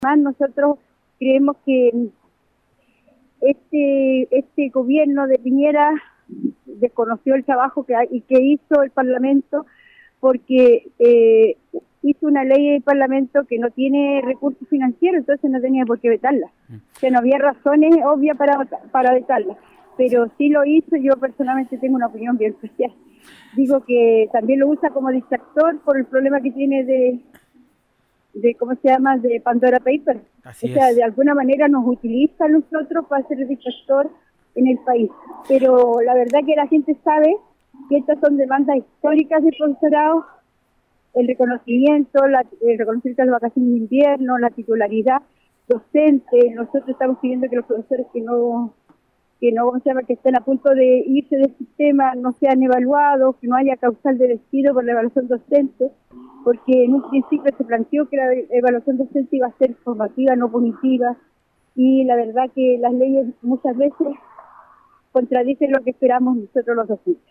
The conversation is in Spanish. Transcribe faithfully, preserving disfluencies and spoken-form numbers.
Más nosotros creemos que este este gobierno de Piñera desconoció el trabajo que, y que hizo el Parlamento, porque eh, hizo una ley del Parlamento que no tiene recursos financieros, entonces no tenía por qué vetarla. O sea, no había razones obvias para, para vetarla, pero sí lo hizo. Yo personalmente tengo una opinión bien especial. Digo que también lo usa como distractor por el problema que tiene de, de ¿cómo se llama?, de Pandora Papers. O Así sea, es. de alguna manera nos utiliza a nosotros para ser el distractor en el país. Pero la verdad que la gente sabe que estas son demandas históricas del profesorado: el reconocimiento, la, el reconocimiento de las vacaciones de invierno, la titularidad docente. Nosotros estamos pidiendo que los profesores que no, que no, ¿cómo se llama?, que estén a punto de irse del sistema no sean evaluados, que no haya causal de despido por la evaluación docente, porque en un principio se planteó que la evaluación docente iba a ser formativa, no punitiva, y la verdad que las leyes muchas veces contradicen lo que esperamos nosotros los docentes.